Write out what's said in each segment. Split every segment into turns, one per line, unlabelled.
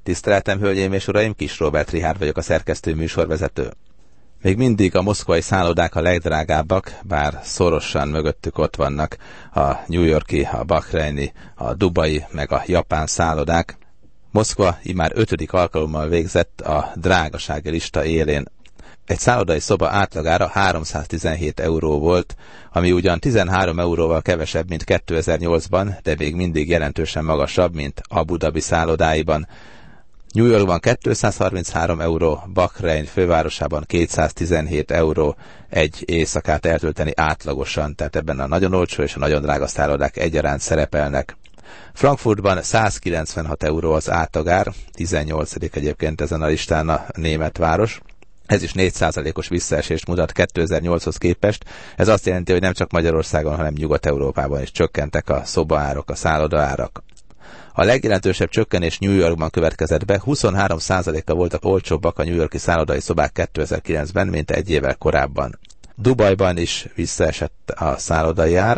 Tiszteletem, hölgyeim és uraim, Kis Róbert Richárd vagyok, a szerkesztő műsorvezető. Még mindig a moszkvai szállodák a legdrágábbak, bár szorosan mögöttük ott vannak a New York-i, a bahreini, a dubai, meg a japán szállodák. Moszkva immár 5. alkalommal végzett a drágasági lista élén. Egy szállodai szoba átlagára 317 euró volt, ami ugyan 13 euróval kevesebb, mint 2008-ban, de még mindig jelentősen magasabb, mint Abu Dhabi szállodáiban. New Yorkban 233 euró, Bahrein fővárosában 217 euró egy éjszakát eltölteni átlagosan, tehát ebben a nagyon olcsó és a nagyon drága szállodák egyaránt szerepelnek. Frankfurtban 196 euró az átlagár, 18. egyébként ezen a listán a német város. Ez is 4%-os visszaesést mutat 2008-hoz képest. Ez azt jelenti, hogy nem csak Magyarországon, hanem Nyugat-Európában is csökkentek a szobaárok, a szállodaárak. A legjelentősebb csökkenés New Yorkban következett be, 23%-kal voltak olcsóbbak a New York-i szállodai szobák 2009-ben, mint egy évvel korábban. Dubajban is visszaesett a szállodai ár,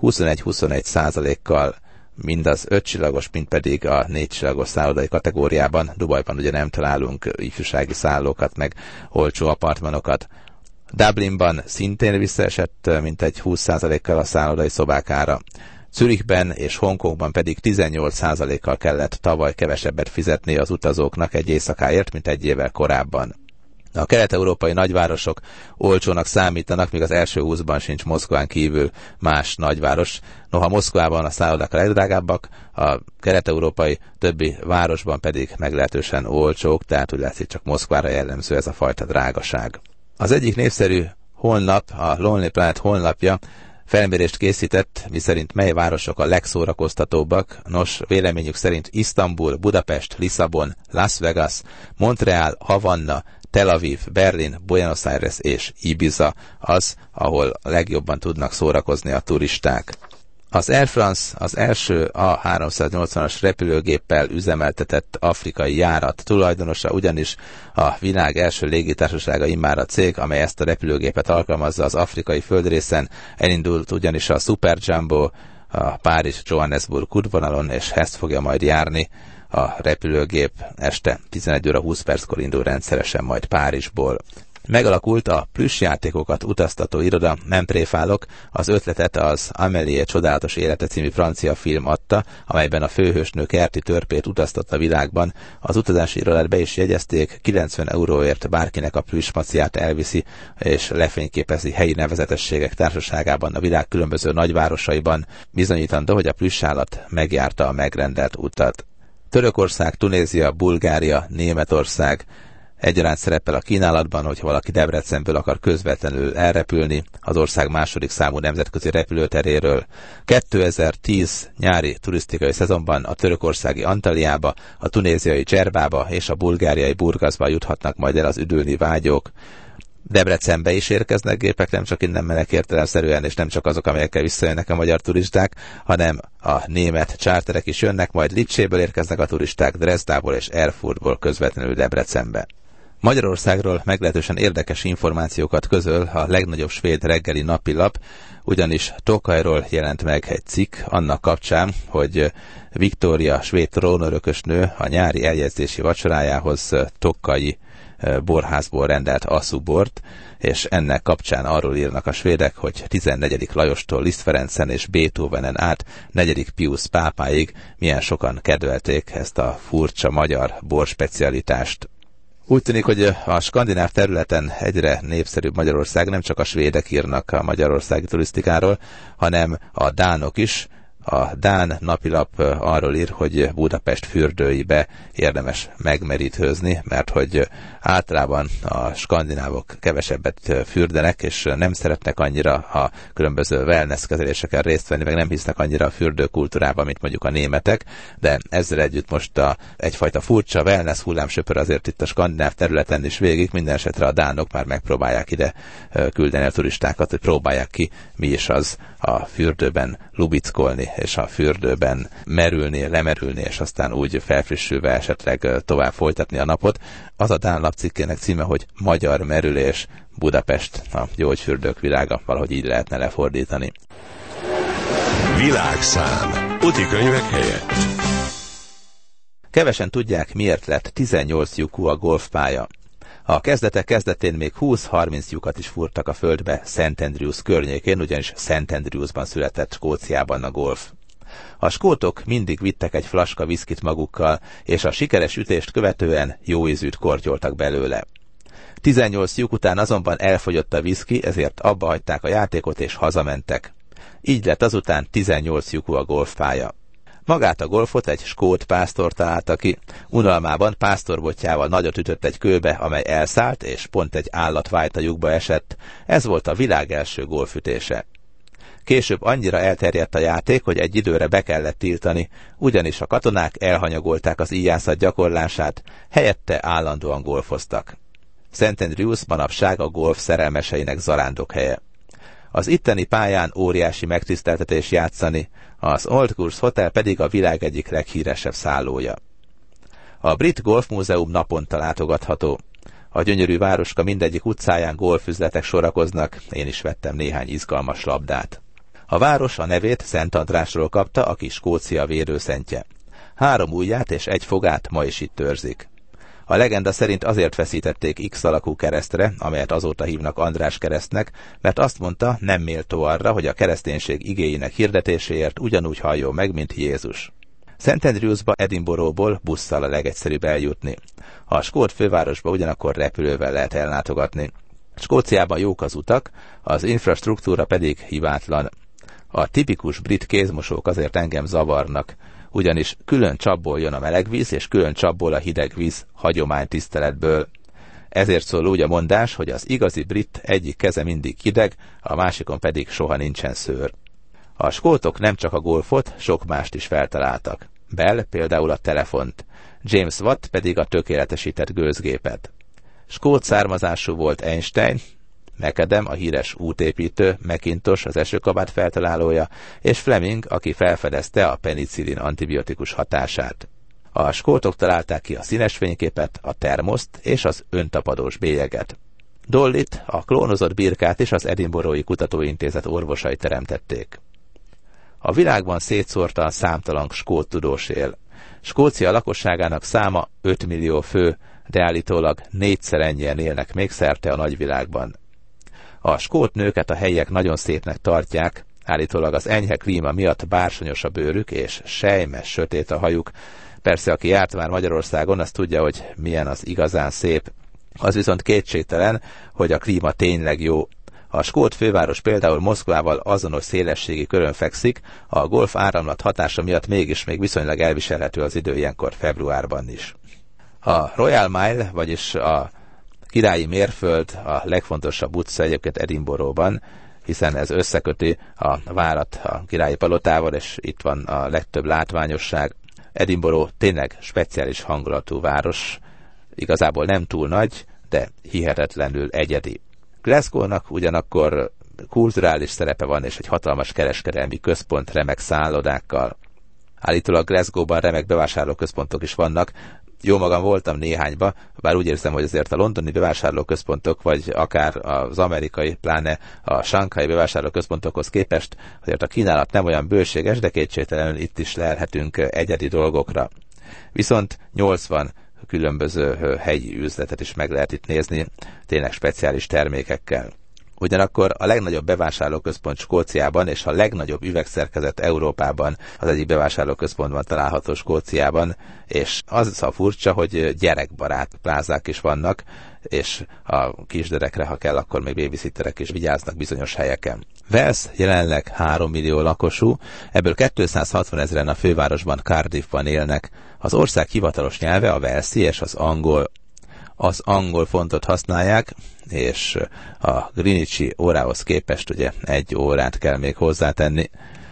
21-21%-kal mind az 5 csillagos, mind pedig a 4 csillagos szállodai kategóriában. Dubajban ugye nem találunk ifjúsági szállókat, meg olcsó apartmanokat. Dublinban szintén visszaesett mintegy 20%-kal a szállodai szobák ára. Zürichben és Hongkongban pedig 18%-kal kellett tavaly kevesebbet fizetni az utazóknak egy éjszakáért, mint egy évvel korábban. A kelet-európai nagyvárosok olcsónak számítanak, míg az első 20-ban sincs Moszkván kívül más nagyváros. Noha Moszkvában a szállodák a legdrágábbak, a kelet-európai többi városban pedig meglehetősen olcsók, tehát úgy látszik csak Moszkvára jellemző ez a fajta drágaság. Az egyik népszerű honlap, a Lonely Planet honlapja felmérést készített, miszerint mely városok a legszórakoztatóbbak. Nos, véleményük szerint Isztambul, Budapest, Lisszabon, Las Vegas, Montreal, Havanna, Tel Aviv, Berlin, Buenos Aires és Ibiza az, ahol legjobban tudnak szórakozni a turisták. Az Air France az első A380-as repülőgéppel üzemeltetett afrikai járat tulajdonosa, ugyanis a világ első légitársasága immár a cég, amely ezt a repülőgépet alkalmazza az afrikai földrészen. Elindult ugyanis a Super Jumbo a Párizs-Johannesburg útvonalon, és ezt fogja majd járni a repülőgép. Este 11 óra 20 perckor indul rendszeresen majd Párizsból. Megalakult a plüssjátékokat utaztató iroda, nem tréfálok, az ötletet az Amélie csodálatos élete című francia film adta, amelyben a főhősnő kerti törpét utaztat a világban. Az utazási irodát be is jegyezték, 90 euróért bárkinek a plüssmaciát elviszi, és lefényképezi helyi nevezetességek társaságában a világ különböző nagyvárosaiban, bizonyítandó, hogy a plüssállat megjárta a megrendelt utat. Törökország, Tunézia, Bulgária, Németország egyaránt szerepel a kínálatban, hogyha valaki Debrecenből akar közvetlenül elrepülni az ország második számú nemzetközi repülőteréről. 2010 nyári turisztikai szezonban a törökországi Antaliába, a tunéziai Dzerbába és a bulgáriai Burgaszba juthatnak majd el az üdülni vágyók. Debrecenbe is érkeznek gépek, nem csak innen menek értelemszerűen, és nem csak azok, amelyekkel visszajönnek a magyar turisták, hanem a német csárterek is jönnek, majd Lipcséből érkeznek a turisták, Dresdából és Erfurtból közvetlenül Debrecenbe. Magyarországról meglehetősen érdekes információkat közöl a legnagyobb svéd reggeli napilap, ugyanis Tokajról jelent meg egy cikk annak kapcsán, hogy Viktória svéd trónörökösnő a nyári eljegyzési vacsorájához tokaji borházból rendelt asszubort, és ennek kapcsán arról írnak a svédek, hogy 14. Lajostól Liszt Ferencen és Beethovenen át 4. Piusz pápáig milyen sokan kedvelték ezt a furcsa magyar borspecialitást. Úgy tűnik, hogy a skandináv területen egyre népszerűbb Magyarország, nem csak a svédek írnak a magyarországi turisztikáról, hanem a dánok is. A dán napilap arról ír, hogy Budapest fürdőibe érdemes megmerítőzni, mert hogy általában a skandinávok kevesebbet fürdenek, és nem szeretnek annyira a különböző wellness kezeléseken részt venni, meg nem hisznek annyira a fürdőkultúrában, mint mondjuk a németek, de ezzel együtt most egyfajta furcsa wellness hullámsöpör azért itt a skandináv területen is végig, minden esetre a dánok már megpróbálják ide küldeni a turistákat, hogy próbálják ki, mi is az a fürdőben lubickolni, és a fürdőben merülni, lemerülni, és aztán úgy felfrissülve esetleg tovább folytatni a napot. Az a dán lapcikkének címe, hogy Magyar merülés Budapest, a gyógyfürdők világa, valahogy így lehetne lefordítani.
Világszám. Úti könyvek helyett.
Kevesen tudják, miért lett 18 lyukú a golfpálya. A kezdetek kezdetén még 20-30 lyukat is fúrtak a földbe St. Andrews környékén, ugyanis St. Andrewsban született Skóciában a golf. A skótok mindig vittek egy flaska viszkit magukkal, és a sikeres ütést követően jó ízűt kortyoltak belőle. 18 lyuk után azonban elfogyott a viszki, ezért abba hagyták a játékot és hazamentek. Így lett azután 18 lyukú a golfpálya. Magát a golfot egy skót pásztor találta ki. Unalmában pásztorbotjával nagyot ütött egy kőbe, amely elszállt, és pont egy állat vájt a lyukba esett. Ez volt a világ első golfütése. Később annyira elterjedt a játék, hogy egy időre be kellett tiltani, ugyanis a katonák elhanyagolták az íjászat gyakorlását, helyette állandóan golfoztak. St. Andrews manapság a golf szerelmeseinek zarándokhelye. Az itteni pályán óriási megtiszteltetés játszani, az Old Course Hotel pedig a világ egyik leghíresebb szállója. A Brit Golf Múzeum naponta látogatható. A gyönyörű városka mindegyik utcáján golfüzletek sorakoznak, én is vettem néhány izgalmas labdát. A város a nevét Szent Andrásról kapta, aki Skócia védőszentje. 3 ujját és 1 fogát ma is itt őrzik. A legenda szerint azért feszítették X alakú keresztre, amelyet azóta hívnak András keresztnek, mert azt mondta, nem méltó arra, hogy a kereszténység igéinek hirdetéséért ugyanúgy halljon meg, mint Jézus. St. Andrewsba Edinburghból busszal a legegyszerűbb eljutni. A skót fővárosba ugyanakkor repülővel lehet ellátogatni. Skóciában jók az utak, az infrastruktúra pedig hibátlan. A tipikus brit kézmosók azért engem zavarnak, ugyanis külön csapból jön a meleg víz, és külön csapból a hideg víz hagyománytiszteletből. Ezért szól úgy a mondás, hogy az igazi brit egyik keze mindig hideg, a másikon pedig soha nincsen szőr. A skótok nem csak a golfot, sok mást is feltaláltak. Bell például a telefont, James Watt pedig a tökéletesített gőzgépet. Skót származású volt Einstein, McAdam, a híres útépítő, Macintosh, az esőkabát feltalálója, és Fleming, aki felfedezte a penicillin antibiotikus hatását. A skótok találták ki a színes fényképet, a termoszt és az öntapadós bélyeget. Dollit, a klónozott birkát is az Edinburghi Kutatóintézet orvosai teremtették. A világban szétszórta a számtalan skót tudós él. Skócia lakosságának száma 5 millió fő, de állítólag 4-szer ennyien élnek még szerte a nagyvilágban. A skót nőket a helyiek nagyon szépnek tartják, állítólag az enyhe klíma miatt bársonyos a bőrük és sejmes, sötét a hajuk. Persze, aki járt már Magyarországon, az tudja, hogy milyen az igazán szép. Az viszont kétségtelen, hogy a klíma tényleg jó. A skót főváros például Moszkvával azonos szélességi körön fekszik, a golf áramlat hatása miatt mégis még viszonylag elviselhető az idő ilyenkor februárban is. A Royal Mile, vagyis a királyi mérföld a legfontosabb utca egyébként Edinburghban, hiszen ez összeköti a várat a királyi palotával, és itt van a legtöbb látványosság. Edinburgh tényleg speciális hangulatú város, igazából nem túl nagy, de hihetetlenül egyedi. Glasgow-nak ugyanakkor kulturális szerepe van, és egy hatalmas kereskedelmi központ remek szállodákkal. Állítólag Glasgow-ban remek bevásárlóközpontok is vannak. Jó magam voltam néhányba, bár úgy érzem, hogy azért a londoni bevásárlóközpontok, vagy akár az amerikai, pláne a sanghai bevásárlóközpontokhoz képest azért a kínálat nem olyan bőséges, de kétségtelenül itt is lelhetünk egyedi dolgokra. Viszont 80 különböző helyi üzletet is meg lehet itt nézni, tényleg speciális termékekkel. Ugyanakkor a legnagyobb bevásárlóközpont Skóciában és a legnagyobb üvegszerkezet Európában az egyik bevásárlóközpontban található Skóciában, és az a furcsa, hogy gyerekbarát plázák is vannak, és a kisderekre, ha kell, akkor még babysitterek is vigyáznak bizonyos helyeken. Wales jelenleg 3 millió lakosú, ebből 260 000 a fővárosban, Cardiffban élnek. Az ország hivatalos nyelve a walesi és az angol. Az angol fontot használják, és a Greenwichi órához képest ugye 1 órát kell még hozzátenni.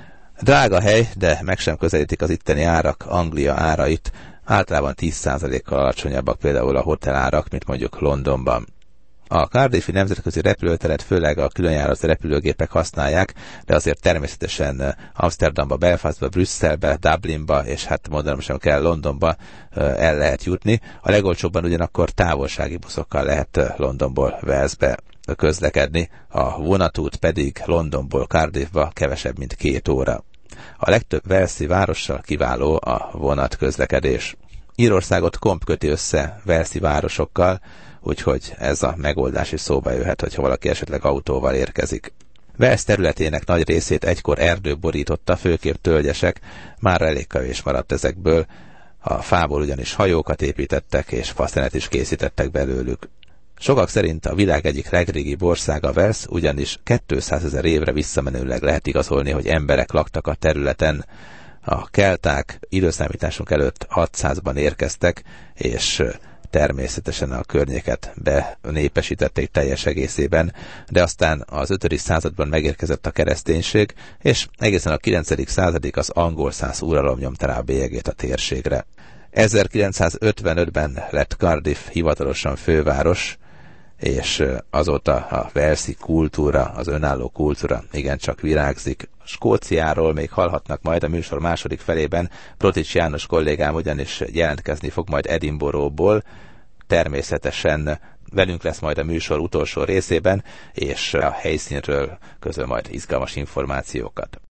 Drága hely, de meg sem közelítik az itteni árak Anglia árait, általában 10%-kal alacsonyabbak például a hotelárak, mint mondjuk Londonban. A Cardiffi nemzetközi repülőteret főleg a különjáratú repülőgépek használják, de azért természetesen Amsterdamba, Belfastba, Brüsszelbe, Dublinba, és hát mondanom sem kell, Londonba el lehet jutni. A legolcsóbban ugyanakkor távolsági buszokkal lehet Londonból Walesbe közlekedni, a vonatút pedig Londonból Cardiffba kevesebb, mint 2 óra. A legtöbb walesi várossal kiváló a vonatközlekedés. Írországot komp köti össze walesi városokkal, úgyhogy ez a megoldás is szóba jöhet, hogyha valaki esetleg autóval érkezik. Wales területének nagy részét egykor erdő borította, főképp tölgyesek, már elég kevés maradt ezekből, a fából ugyanis hajókat építettek, és faszenet is készítettek belőlük. Sokak szerint a világ egyik legrégibb országa Wales, ugyanis 200 000 évre visszamenőleg lehet igazolni, hogy emberek laktak a területen. A kelták időszámításunk előtt 600-ban érkeztek, és természetesen a környéket benépesítették teljes egészében, de aztán az 5. században megérkezett a kereszténység, és egészen a 9. századig az angol-szász uralom nyomta rá a bélyegét a térségre. 1955-ben lett Cardiff hivatalosan főváros, és azóta a walesi kultúra, az önálló kultúra igencsak virágzik. Skóciáról még hallhatnak majd a műsor második felében. Protics János kollégám ugyanis jelentkezni fog majd Edinburghból. Természetesen velünk lesz majd a műsor utolsó részében, és a helyszínről közöl majd izgalmas információkat.